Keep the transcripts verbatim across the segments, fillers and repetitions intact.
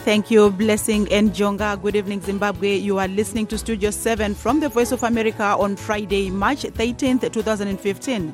Thank you, Blessing and Jonga. Good evening, Zimbabwe. You are listening to Studio seven from the Voice of America on Friday, March thirteenth, twenty fifteen.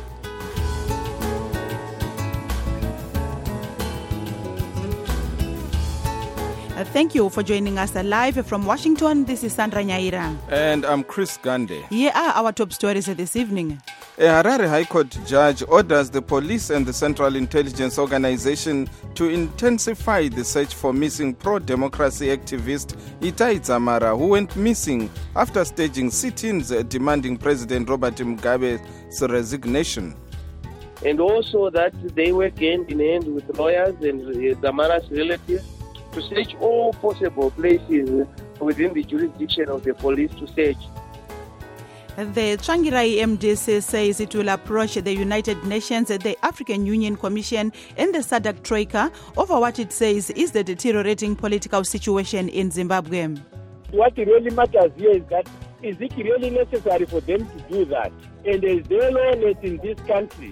Uh, Thank you for joining us live from Washington. This is Sandra Nyaira. And I'm Chris Gande. Here are our top stories this evening. A Harare High Court judge orders the police and the Central Intelligence Organization to intensify the search for missing pro-democracy activist Itai Dzamara, who went missing after staging sit-ins demanding President Robert Mugabe's resignation. And also that they work hand in hand with lawyers and uh, Dzamara's relatives to search all possible places within the jurisdiction of the police to search. The Tsvangirai M D C says it will approach the United Nations, the African Union Commission and the S A D C Troika over what it says is the deteriorating political situation in Zimbabwe. What really matters here is that, is it really necessary for them to do that? And there is no lawlessness in this country.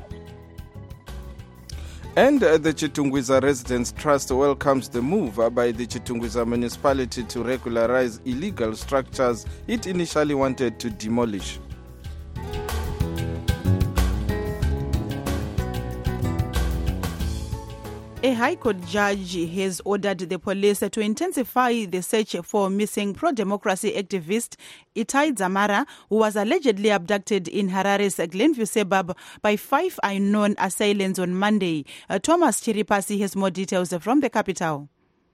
And uh, the Chitungwiza Residents Trust welcomes the move uh, by the Chitungwiza municipality to regularize illegal structures it initially wanted to demolish. A High Court judge has ordered the police to intensify the search for missing pro-democracy activist Itai Dzamara, who was allegedly abducted in Harare's Glenview suburb by five unknown assailants on Monday. Uh, Thomas Chiripasi has more details from the capital.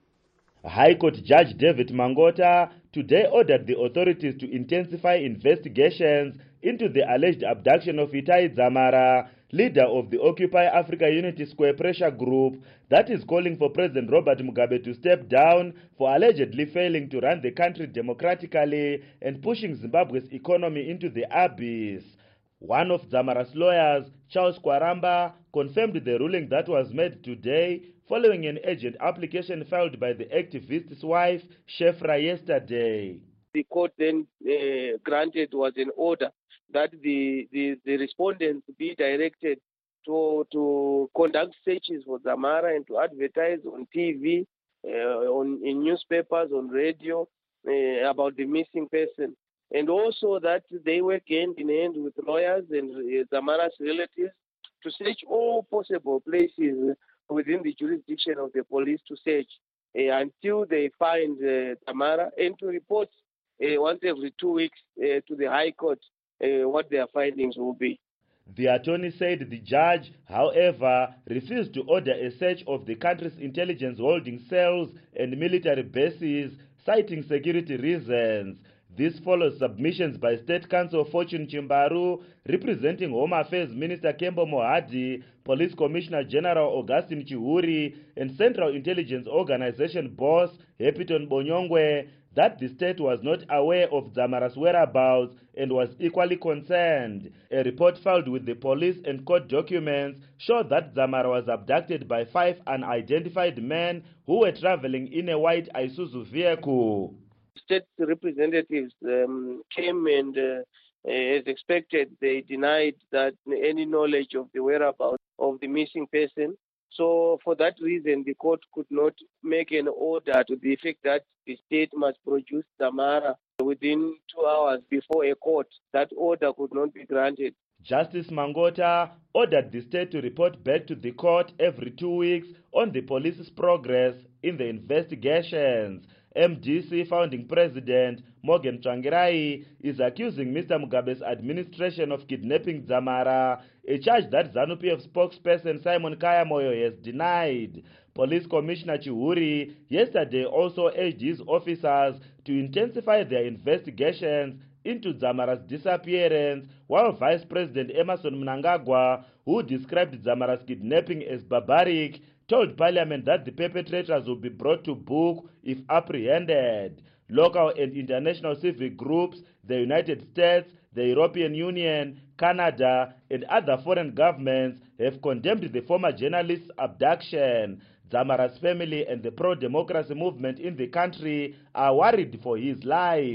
High Court Judge David Mangota today ordered the authorities to intensify investigations into the alleged abduction of Itai Dzamara, leader of the Occupy Africa Unity Square Pressure Group that is calling for President Robert Mugabe to step down for allegedly failing to run the country democratically and pushing Zimbabwe's economy into the abyss. One of Dzamara's lawyers, Charles Kwaramba, confirmed the ruling that was made today following an urgent application filed by the activist's wife, Shefra, yesterday. The court then uh, granted was an order that the, the, the respondents be directed to to conduct searches for Dzamara and to advertise on T V, uh, on in newspapers, on radio uh, about the missing person. And also that they work hand in hand with lawyers and uh, Dzamara's relatives to search all possible places within the jurisdiction of the police to search uh, until they find uh, Dzamara and to report uh, once every two weeks uh, to the High Court uh, what their findings will be. The attorney said the judge, however, refused to order a search of the country's intelligence holding cells and military bases, citing security reasons. This follows submissions by State Counsel Fortune Chimbaru, representing Home Affairs Minister Kembo Mohadi, Police Commissioner General Augustine Chihuri, and Central Intelligence Organization boss Hepiton Bonyongwe, that the state was not aware of Dzamara's whereabouts and was equally concerned. A report filed with the police and court documents showed that Dzamara was abducted by five unidentified men who were traveling in a white Isuzu vehicle. State representatives um, came and, uh, as expected, they denied that any knowledge of the whereabouts of the missing person. So for that reason, the court could not make an order to the effect that the state must produce Dzamara within two hours before a court. That order could not be granted. Justice Mangota ordered the state to report back to the court every two weeks on the police's progress in the investigations. M D C founding president Morgan Tsvangirai is accusing Mister Mugabe's administration of kidnapping Dzamara, a charge that ZANU-P F spokesperson Simon Kayamoyo has denied. Police Commissioner Chihuri yesterday also urged his officers to intensify their investigations into Dzamara's disappearance, while Vice President Emmerson Mnangagwa, who described Dzamara's kidnapping as barbaric, told Parliament that the perpetrators will be brought to book if apprehended. Local and international civic groups, the United States, the European Union, Canada, and other foreign governments have condemned the former journalist's abduction. Dzamara's family and the pro-democracy movement in the country are worried for his life.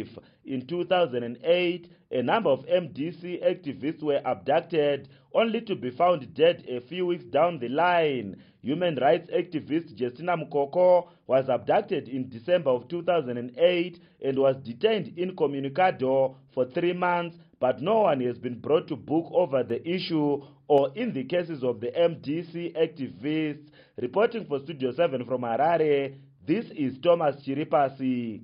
in two thousand eight, a number of M D C activists were abducted, only to be found dead a few weeks down the line. Human rights activist Justina Mukoko was abducted in December of two thousand eight and was detained incommunicado for three months, but no one has been brought to book over the issue or in the cases of the M D C activists. Reporting for Studio seven from Harare, this is Thomas Chiripasi.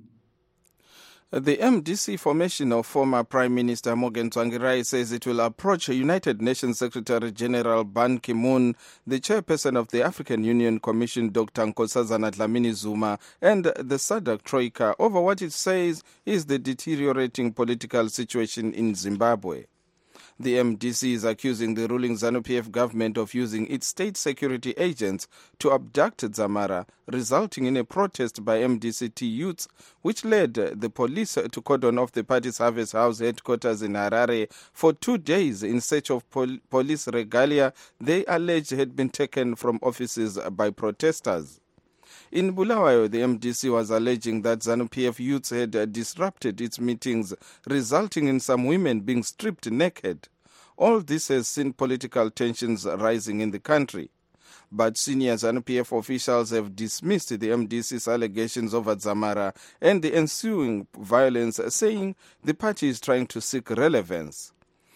The M D C formation of former Prime Minister Morgan Tsvangirai says it will approach United Nations Secretary General Ban Ki-moon, the chairperson of the African Union Commission Doctor Nkosazana Dlamini-Zuma, and the S A D C Troika over what it says is the deteriorating political situation in Zimbabwe. The M D C is accusing the ruling ZANU-P F government of using its state security agents to abduct Dzamara, resulting in a protest by M D C T youths, which led the police to cordon off the party's Harvest House headquarters in Harare for two days in search of pol- police regalia they alleged had been taken from offices by protesters. In Bulawayo, the M D C was alleging that ZANU-P F youths had disrupted its meetings, resulting in some women being stripped naked. All this has seen political tensions rising in the country. But senior ZANU-P F officials have dismissed the M D C's allegations over Dzamara and the ensuing violence, saying the party is trying to seek relevance.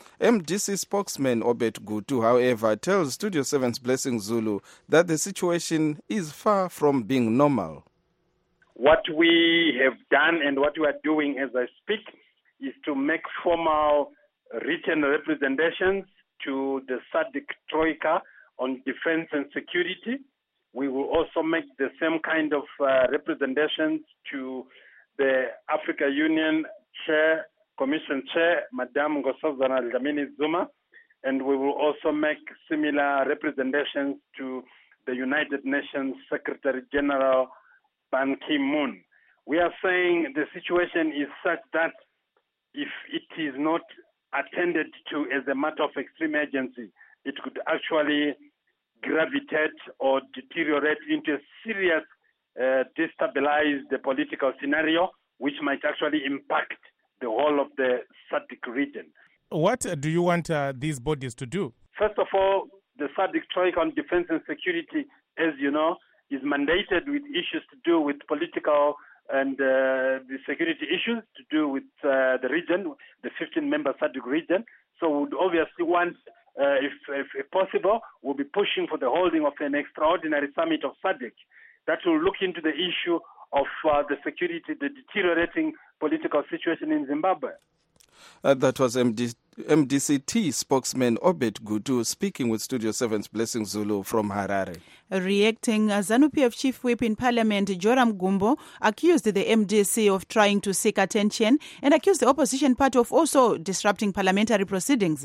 M D C spokesman Obed Gutu, however, tells Studio seven's Blessing Zulu that the situation is far from being normal. What we have done and what we are doing as I speak is to make formal written representations to the S A D C Troika on defense and security. We will also make the same kind of uh, representations to the African Union Chair, Commission Chair, Madame Nkosazana Dlamini-Zuma, and we will also make similar representations to the United Nations Secretary General Ban Ki-moon. We are saying the situation is such that if it is not attended to as a matter of extreme urgency, it could actually gravitate or deteriorate into a serious, uh, destabilize the political scenario, which might actually impact the whole of the S A D C region. What do you want uh, these bodies to do? First of all, the S A D C Troika on defense and security, as you know, is mandated with issues to do with political and uh, the security issues to do with uh, the region, the fifteen-member S A D C region. So we would obviously want, uh, if, if, if possible, we'll be pushing for the holding of an extraordinary summit of S A D C that will look into the issue of uh, the security, the deteriorating political situation in Zimbabwe. Uh, that was M D- M D C T spokesman Obed Gutu speaking with Studio seven's Blessing Zulu from Harare. Reacting, ZANU-P F Chief Whip in Parliament Joram Gumbo accused the M D C of trying to seek attention and accused the opposition party of also disrupting parliamentary proceedings.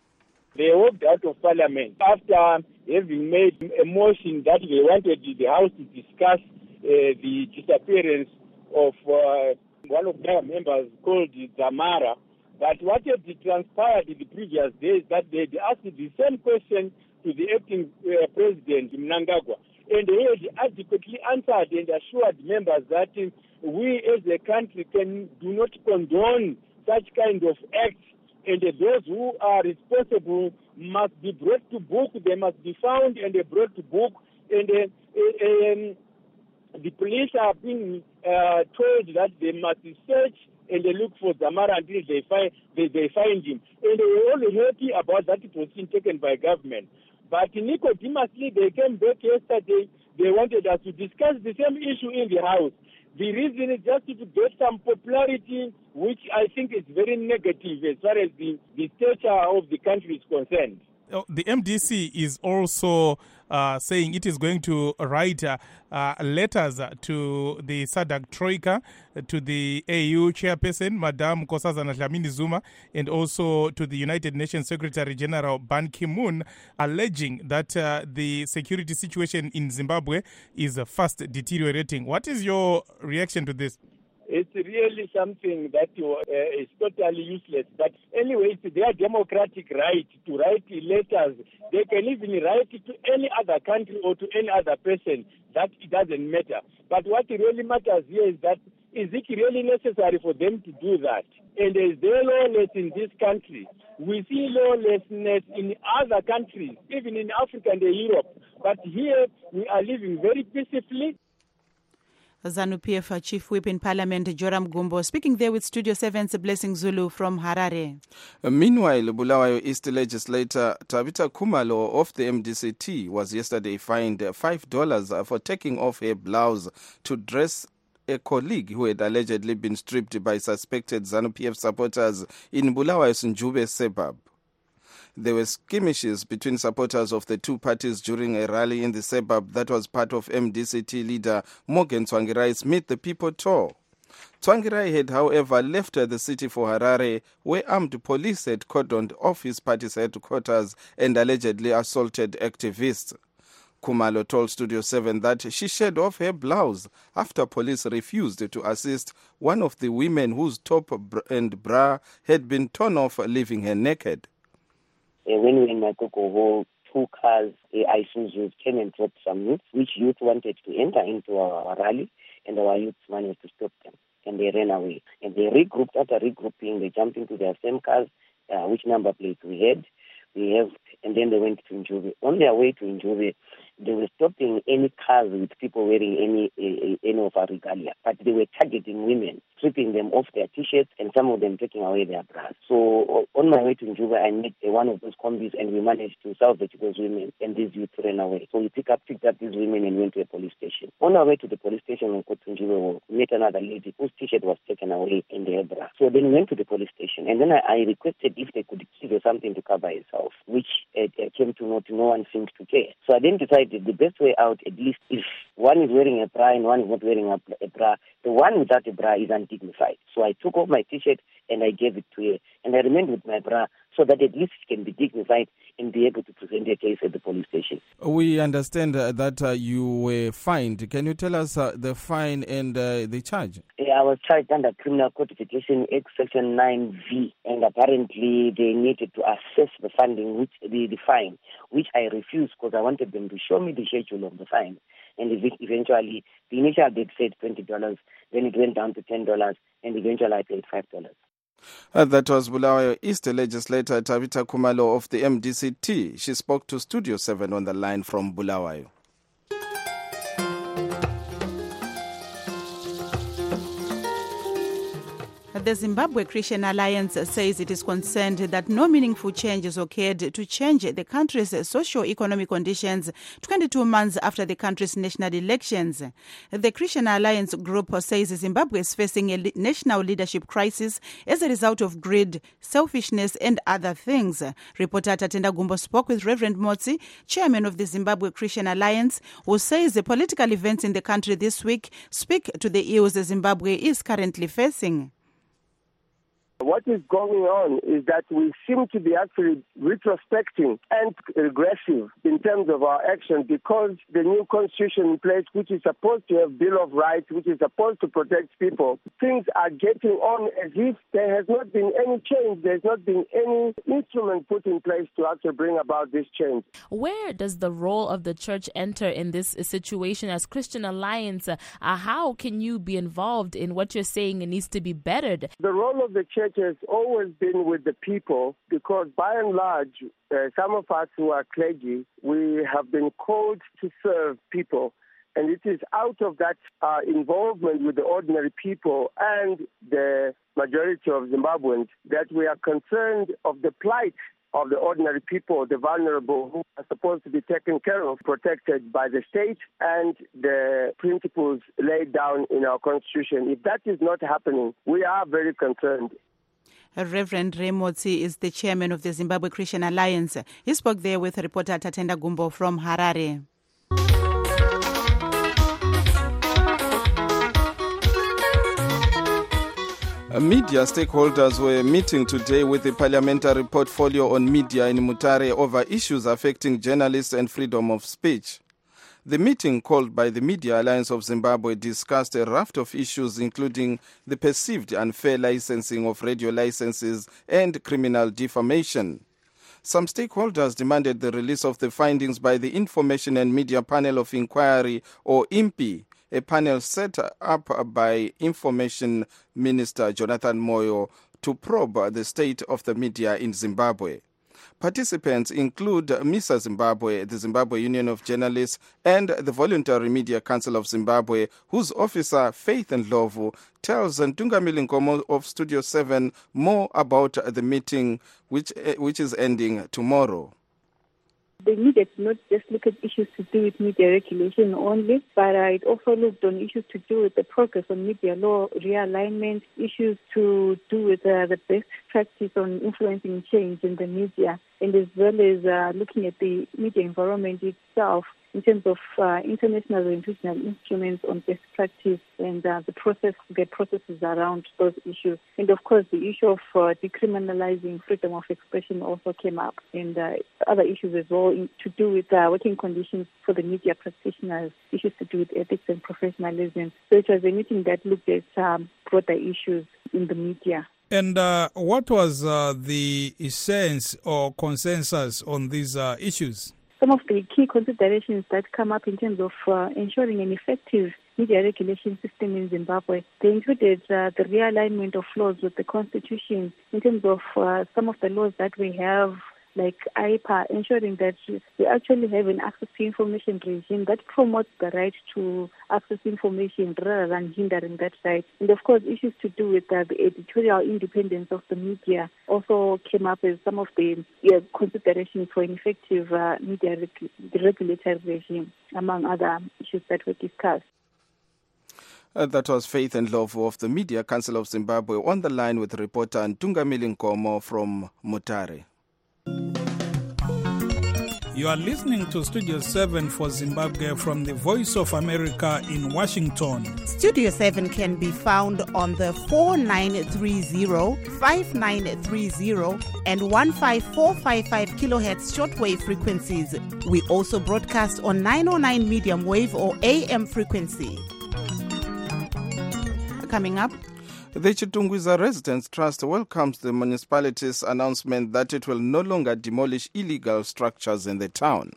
They walked out of Parliament after having made a motion that they wanted the House to discuss uh, the disappearance of uh, one of their members called Dzamara. But what had transpired in the previous days that they had asked the same question to the acting uh, president, Mnangagwa, and he had adequately answered and assured members that uh, we as a country can do not condone such kind of acts, and uh, those who are responsible must be brought to book, they must be found and uh, brought to book, and uh, uh, um, the police are being uh, told that they must search and they look for Dzamara until they find they, they find him. And they were all happy about that position taken by government. But Nicodemously, they came back yesterday. They wanted us to discuss the same issue in the House. The reason is just to get some popularity, which I think is very negative as far as the, the stature of the country is concerned. The M D C is also uh, saying it is going to write uh, uh, letters to the S A D C Troika, to the A U chairperson, Madame Nkosazana Dlamini-Zuma, and also to the United Nations Secretary General Ban Ki-moon, alleging that uh, the security situation in Zimbabwe is uh, fast deteriorating. What is your reaction to this? It's really something that uh, is totally useless. But anyway, it's their democratic right to write letters. They can even write it to any other country or to any other person. That it doesn't matter. But what really matters here is that Is it really necessary for them to do that? And is there lawlessness in this country? We see lawlessness in other countries, even in Africa and Europe. But here we are living very peacefully. ZANU-P F Chief Whip in Parliament, Joram Gumbo, speaking there with Studio seven's Blessing Zulu from Harare. Uh, meanwhile, Bulawayo East legislator Tabitha Khumalo of the M D C T was yesterday fined five dollars for taking off her blouse to dress a colleague who had allegedly been stripped by suspected ZANU-P F supporters in Bulawayo's Njube suburb. There were skirmishes between supporters of the two parties during a rally in the suburb that was part of M D C T leader Morgan Tsvangirai's Meet the People tour. Tsvangirai had, however, left the city for Harare, where armed police had cordoned off his party's headquarters and allegedly assaulted activists. Khumalo told Studio seven that she shed off her blouse after police refused to assist one of the women whose top and bra had been torn off, leaving her naked. When we in Makokovo, two cars, Isuzu, came and dropped some youth, which youth wanted to enter into our rally, and our youth managed to stop them, and they ran away. And they regrouped. After regrouping, they jumped into their same cars, uh, which number plates we had, we have, and then they went to Njube. On their way to Njube, they were stopping any cars with people wearing any uh, any of our regalia, but they were targeting women, stripping them off their t-shirts, and some of them taking away their bras. So on my way to Njube, I met uh, one of those combis, and we managed to salvage those women, and these youth ran away. So we picked up, picked up these women and went to a police station. On our way to the police station, we got to Njube, we met another lady whose t-shirt was taken away in their bra. So then we went to the police station, and then I, I requested if they could give her something to cover herself, which uh, uh, came to know to no one seemed to care. So I then decided the best way out, at least if one is wearing a bra and one is not wearing a, a bra, the one without a bra is undignified. So I took off my t-shirt and I gave it to her, and I remained with my bra so that at least she can be dignified and be able to present her case at the police station. We understand uh, that uh, you were fined. Can you tell us uh, the fine and uh, the charge? I was charged under Criminal Codification Act Section nine V, and apparently they needed to assess the funding, which the, the fine, which I refused because I wanted them to show me the schedule of the fine. And eventually, the initial date said twenty dollars, then it went down to ten dollars, and eventually I paid five dollars. Uh, that was Bulawayo East legislator Tabitha Khumalo of the M D C T. She spoke to Studio seven on the line from Bulawayo. The Zimbabwe Christian Alliance says it is concerned that no meaningful changes occurred to change the country's socio-economic conditions twenty-two months after the country's national elections. The Christian Alliance group says Zimbabwe is facing a national leadership crisis as a result of greed, selfishness, and other things. Reporter Tatenda Gumbo spoke with Reverend Motsi, chairman of the Zimbabwe Christian Alliance, who says the political events in the country this week speak to the ills Zimbabwe is currently facing. What is going on is that we seem to be actually retrospecting and regressive in terms of our action because the new constitution in place, which is supposed to have Bill of Rights, which is supposed to protect people, things are getting on as if there has not been any change. There's not been any instrument put in place to actually bring about this change. Where does the role of the church enter in this situation as Christian Alliance? Uh, how can you be involved in what you're saying it needs to be bettered? The role of the church has always been with the people because by and large, uh, some of us who are clergy, we have been called to serve people. And it is out of that uh, involvement with the ordinary people and the majority of Zimbabweans that we are concerned of the plight of the ordinary people, the vulnerable, who are supposed to be taken care of, protected by the state and the principles laid down in our constitution. If that is not happening, we are very concerned. Reverend Remotsi is the chairman of the Zimbabwe Christian Alliance. He spoke there with reporter Tatenda Gumbo from Harare. Media stakeholders were meeting today with the parliamentary portfolio on media in Mutare over issues affecting journalists and freedom of speech. The meeting, called by the Media Alliance of Zimbabwe, discussed a raft of issues including the perceived unfair licensing of radio licenses and criminal defamation. Some stakeholders demanded the release of the findings by the Information and Media Panel of Inquiry, or I M P I, a panel set up by Information Minister Jonathan Moyo to probe the state of the media in Zimbabwe. Participants include MISA Zimbabwe, the Zimbabwe Union of Journalists, and the Voluntary Media Council of Zimbabwe, whose officer, Faith Ndlovu, tells Ntungamili Nkomo of Studio seven more about the meeting, which, which is ending tomorrow. They needed to not just look at issues to do with media regulation only, but uh, it also looked on issues to do with the progress on media law realignment, issues to do with uh, the best practice on influencing change in the media, and as well as uh, looking at the media environment itself in terms of uh, international and regional instruments on best practice and uh, the process, the processes around those issues. And of course, the issue of uh, decriminalizing freedom of expression also came up, and uh, other issues as well in, to do with uh, working conditions for the media practitioners, issues to do with ethics and professionalism. So it was a meeting that looked at um, broader issues in the media. And uh, what was uh, the sense or consensus on these uh, issues? Some of the key considerations that come up in terms of uh, ensuring an effective media regulation system in Zimbabwe, they included uh, the realignment of laws with the Constitution in terms of uh, some of the laws that we have, like I P A, ensuring that we actually have an access to information regime that promotes the right to access information rather than hindering that right. And of course, issues to do with uh, the editorial independence of the media also came up as some of the yeah, considerations for an effective uh, media reg- regulatory regime, among other issues that were discussed. Uh, that was Faith Ndlovu of the Media Council of Zimbabwe on the line with reporter Ntungamili Nkomo from Mutare. You are listening to Studio seven for Zimbabwe from the Voice of America in Washington. Studio seven can be found on the four nine three zero, five nine three zero and one five four five five kilohertz shortwave frequencies. We also broadcast on nine oh nine medium wave or A M frequency. Coming up, the Chitungwiza Residents Trust welcomes the municipality's announcement that it will no longer demolish illegal structures in the town.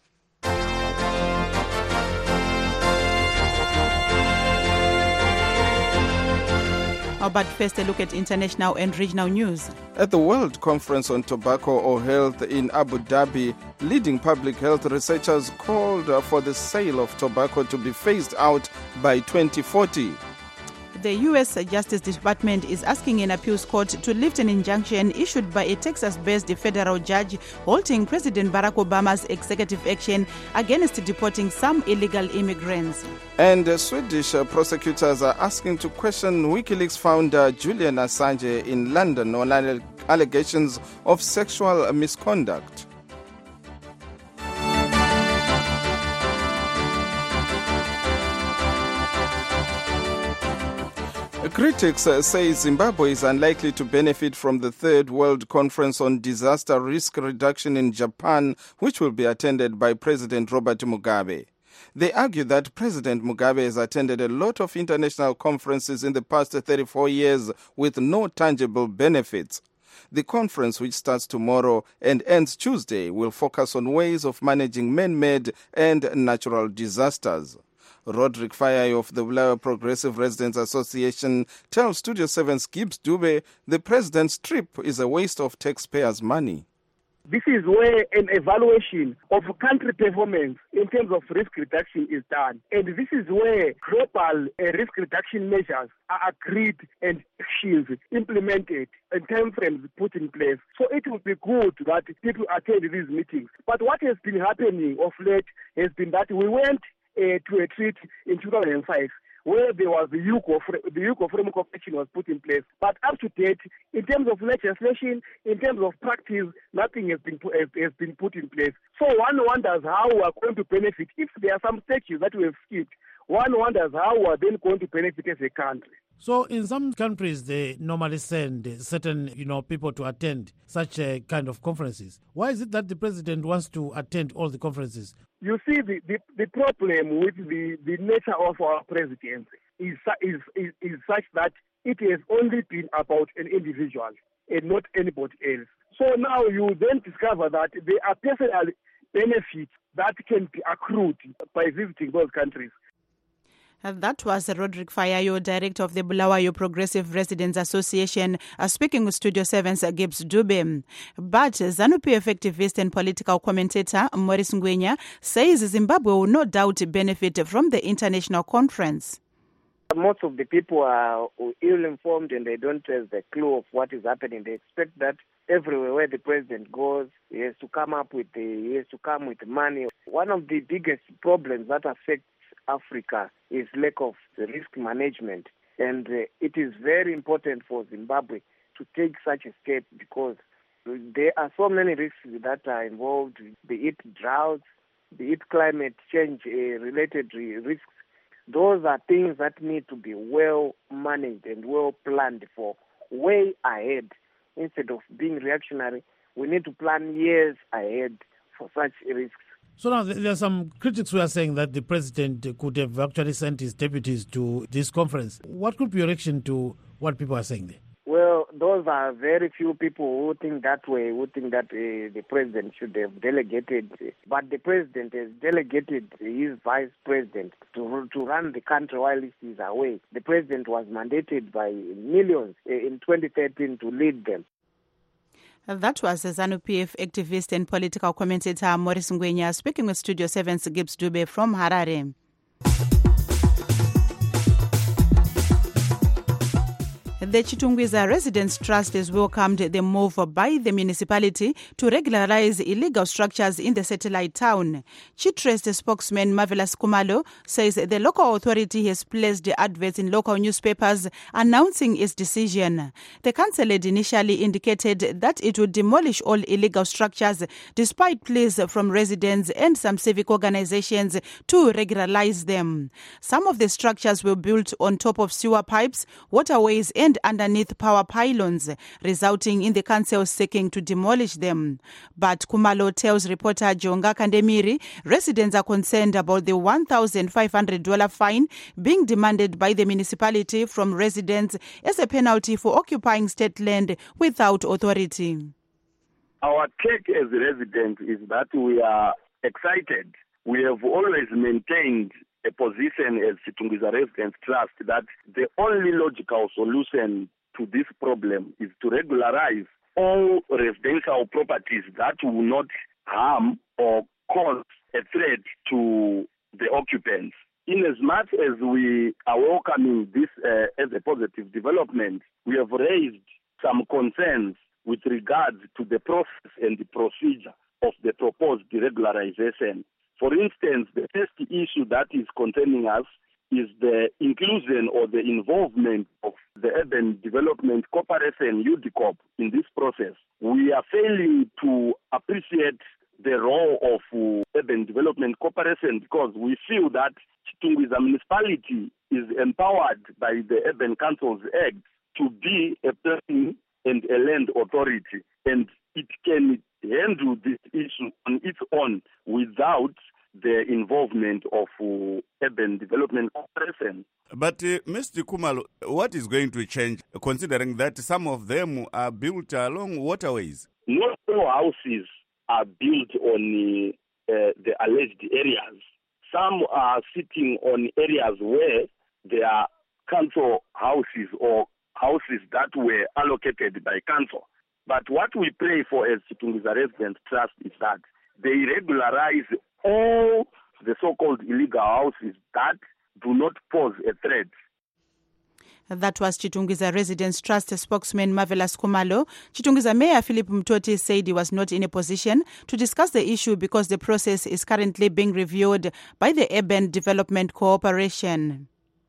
But first, a look at international and regional news. At the World Conference on Tobacco or Health in Abu Dhabi, leading public health researchers called for the sale of tobacco to be phased out by twenty forty. The U S Justice Department is asking an appeals court to lift an injunction issued by a Texas-based federal judge halting President Barack Obama's executive action against deporting some illegal immigrants. And uh, Swedish uh, prosecutors are asking to question WikiLeaks founder Julian Assange in London on alle- allegations of sexual misconduct. Critics say Zimbabwe is unlikely to benefit from the Third World Conference on Disaster Risk Reduction in Japan, which will be attended by President Robert Mugabe. They argue that President Mugabe has attended a lot of international conferences in the past thirty-four years with no tangible benefits. The conference, which starts tomorrow and ends Tuesday, will focus on ways of managing man-made and natural disasters. Roderick Faye of the Bulawayo Progressive Residents Association tells Studio seven's Gibbs Dube the president's trip is a waste of taxpayers' money. This is where an evaluation of country performance in terms of risk reduction is done. And this is where global uh, risk reduction measures are agreed and actions implemented and timeframes put in place. So it would be good that people attend these meetings. But what has been happening of late has been that we went Uh, to a treaty in two thousand five where there was the U C O, the U C O framework of action was put in place. But up to date, in terms of legislation, in terms of practice, nothing has been, has, has been put in place. So one wonders how we are going to benefit. If there are some statutes that we have skipped, one wonders how we are then going to benefit as a country. So in some countries, they normally send certain, you know, people to attend such a kind of conferences. Why is it that the president wants to attend all the conferences? You see, the, the, the problem with the, the nature of our presidency is, is, is, is such that it has only been about an individual and not anybody else. So now you then discover that there are personal benefits that can be accrued by visiting those countries. That was Roderick Fayayo, director of the Bulawayo Progressive Residents Association, uh, speaking with Studio seven's Gibbs Dube. But ZANU-P F activist and political commentator Maurice Ngwenya says Zimbabwe will no doubt benefit from the international conference. Most of the people are ill-informed and they don't have the clue of what is happening. They expect that everywhere where the president goes, he has to come up with the, he has to come with money. One of the biggest problems that affects Africa is lack of risk management, and uh, it is very important for Zimbabwe to take such a step because there are so many risks that are involved, be it droughts, be it climate change uh, related risks. Those are things that need to be well managed and well planned for way ahead. Instead of being reactionary, we need to plan years ahead for such risks. So now there are some critics who are saying that the president could have actually sent his deputies to this conference. What could be your reaction to what people are saying there? Well, those are very few people who think that way, who think that uh, the president should have delegated. But the president has delegated his vice president to, to run the country while he is away. The president was mandated by millions uh, in twenty thirteen to lead them. That was ZANU-P F activist and political commentator Maurice Ngwenya speaking with Studio seven's Gibbs Dube from Harare. The Chitungwiza Residents Trust has welcomed the move by the municipality to regularize illegal structures in the satellite town. Chitrust spokesman Marvelous Kumalo says the local authority has placed adverts in local newspapers announcing its decision. The council had initially indicated that it would demolish all illegal structures despite pleas from residents and some civic organizations to regularize them. Some of the structures were built on top of sewer pipes, waterways and underneath power pylons, resulting in the council seeking to demolish them. But Kumalo tells reporter Jonga Kandemiri residents are concerned about the one thousand five hundred dollars fine being demanded by the municipality from residents as a penalty for occupying state land without authority. Our take as residents is that we are excited. We have always maintained a position as Chitungwiza Residents Trust that the only logical solution to this problem is to regularize all residential properties that will not harm or cause a threat to the occupants. In as much as we are welcoming this uh, as a positive development, we have raised some concerns with regards to the process and the procedure of the proposed regularization. For instance, the first issue that is concerning us is the inclusion or the involvement of the Urban Development Corporation, U D C O P, in this process. We are failing to appreciate the role of uh, Urban Development Corporation because we feel that Chitungwiza municipality is empowered by the Urban Councils Act to be a planning and a land authority, and it can handle this issue on its own without the involvement of uh, Urban Development Corporation. But uh, Mister Kumalo, what is going to change considering that some of them are built along waterways? Not all houses are built on uh, the alleged areas. Some are sitting on areas where there are council houses or houses that were allocated by council. But what we pray for as Chitungwiza Residents Trust is that they regularize all the so-called illegal houses that do not pose a threat. That was Chitungwiza Residents Trust spokesman Marvelous Kumalo. Chitungwiza Mayor Philip Mtoti said he was not in a position to discuss the issue because the process is currently being reviewed by the Urban Development Corporation.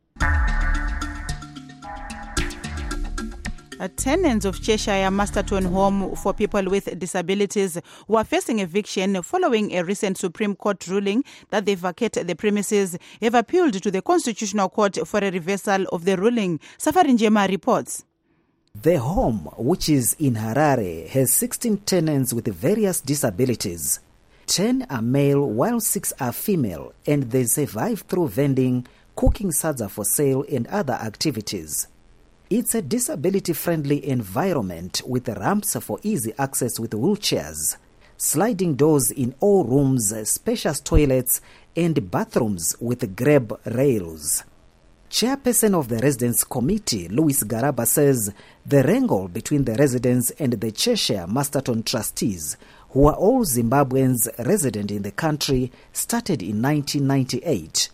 Uh, tenants of Cheshire Masterton Home for people with disabilities who are facing eviction following a recent Supreme Court ruling that they vacate the premises have appealed to the Constitutional Court for a reversal of the ruling. Safari Njema reports. The home, which is in Harare, has sixteen tenants with various disabilities. ten are male while six are female, and they survive through vending, cooking sadza for sale and other activities. It's a disability-friendly environment with ramps for easy access with wheelchairs, sliding doors in all rooms, spacious toilets, and bathrooms with grab rails. Chairperson of the Residents Committee, Louis Garaba, says the wrangle between the residents and the Cheshire Masterton trustees, who are all Zimbabweans resident in the country, started in nineteen ninety-eight.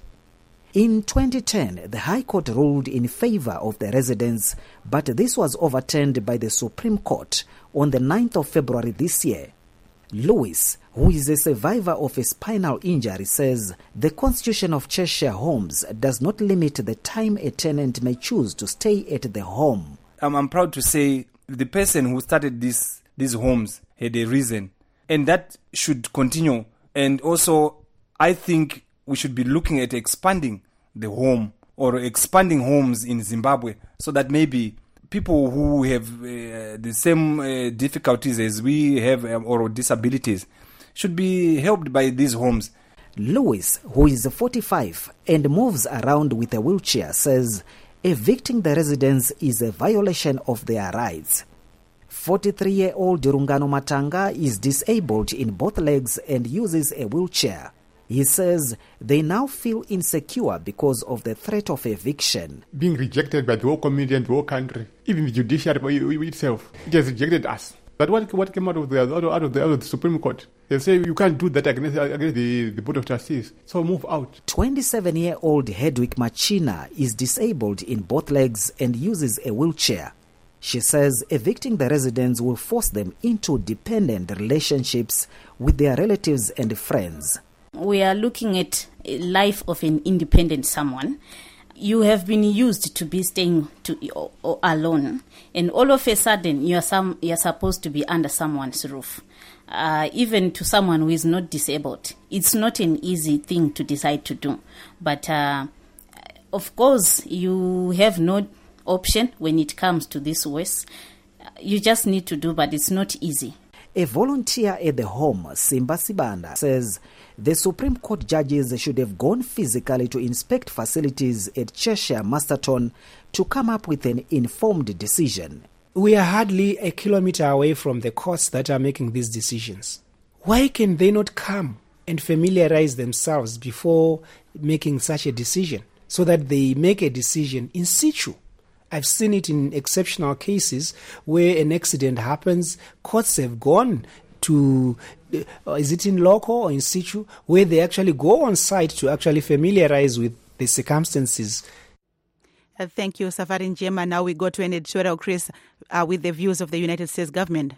In twenty ten, the High Court ruled in favor of the residents, but this was overturned by the Supreme Court on the ninth of February this year. Lewis, who is a survivor of a spinal injury, says the Constitution of Cheshire Homes does not limit the time a tenant may choose to stay at the home. Um, I'm proud to say the person who started this, these homes had a reason, and that should continue. And also, I think we should be looking at expanding the home or expanding homes in Zimbabwe so that maybe people who have uh, the same uh, difficulties as we have um, or disabilities should be helped by these homes. Lewis, who is forty-five and moves around with a wheelchair, says evicting the residents is a violation of their rights. forty-three-year-old Rungano Matanga is disabled in both legs and uses a wheelchair. He says they now feel insecure because of the threat of eviction. Being rejected by the whole community and the whole country, even the judiciary itself, it has rejected us. But what what came out of the out of, out of, the, out of the Supreme Court? They say you can't do that against, against the, the Board of Trustees, so move out. twenty-seven-year-old Hedwig Machina is disabled in both legs and uses a wheelchair. She says evicting the residents will force them into dependent relationships with their relatives and friends. We are looking at a life of an independent someone. You have been used to be staying to, or, or alone, and all of a sudden you are some you are supposed to be under someone's roof. Uh, even to someone who is not disabled, it's not an easy thing to decide to do. But uh, of course, you have no option when it comes to this waste. You just need to do, but it's not easy. A volunteer at the home, Simba Sibanda, says the Supreme Court judges should have gone physically to inspect facilities at Cheshire Masterton to come up with an informed decision. We are hardly a kilometer away from the courts that are making these decisions. Why can they not come and familiarize themselves before making such a decision so that they make a decision in situ? I've seen it in exceptional cases where an accident happens. Courts have gone to, uh, is it in loco or in situ, where they actually go on site to actually familiarize with the circumstances. Uh, thank you, Safari Njema. Now we go to an editorial, Chris, uh, with the views of the United States government.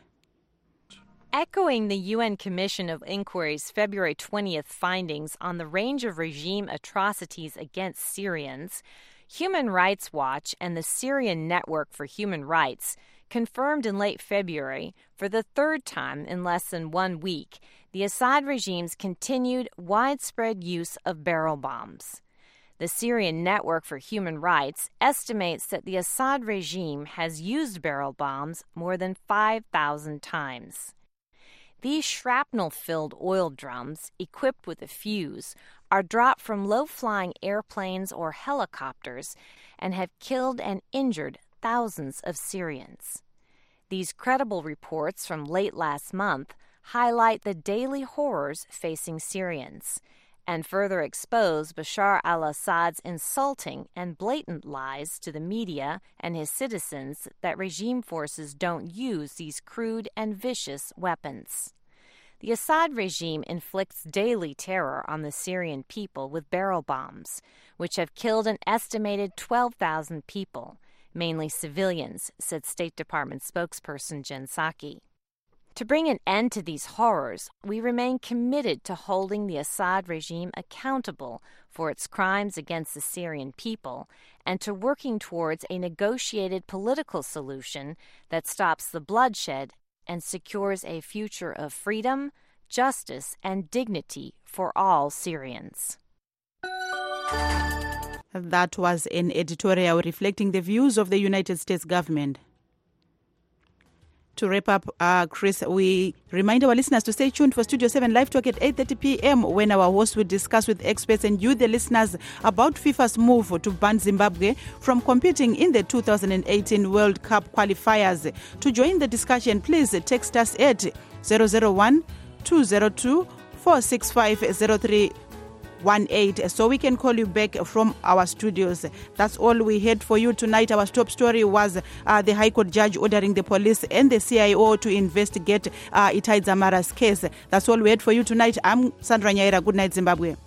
Echoing the U N Commission of Inquiry's February twentieth findings on the range of regime atrocities against Syrians, Human Rights Watch and the Syrian Network for Human Rights confirmed in late February, for the third time in less than one week, the Assad regime's continued widespread use of barrel bombs. The Syrian Network for Human Rights estimates that the Assad regime has used barrel bombs more than five thousand times. These shrapnel-filled oil drums, equipped with a fuse, are dropped from low-flying airplanes or helicopters and have killed and injured thousands of Syrians. These credible reports from late last month highlight the daily horrors facing Syrians and further expose Bashar al-Assad's insulting and blatant lies to the media and his citizens that regime forces don't use these crude and vicious weapons. The Assad regime inflicts daily terror on the Syrian people with barrel bombs, which have killed an estimated twelve thousand people, mainly civilians, said State Department spokesperson Jen Psaki. To bring an end to these horrors, we remain committed to holding the Assad regime accountable for its crimes against the Syrian people and to working towards a negotiated political solution that stops the bloodshed and secures a future of freedom, justice, and dignity for all Syrians. That was an editorial reflecting the views of the United States government. To wrap up, uh, Chris, we remind our listeners to stay tuned for Studio seven Live Talk at eight thirty p.m. when our host will discuss with experts and you, the listeners, about FIFA's move to ban Zimbabwe from competing in the two thousand eighteen World Cup qualifiers. To join the discussion, please text us at zero zero one, two zero two, four six five zero three one eight so we can call you back from our studios. That's all we had for you tonight. Our top story was uh, the High Court judge ordering the police and the C I O to investigate uh, Itai Dzamara's case. That's all we had for you tonight. I'm Sandra Nyaira. Good night, Zimbabwe.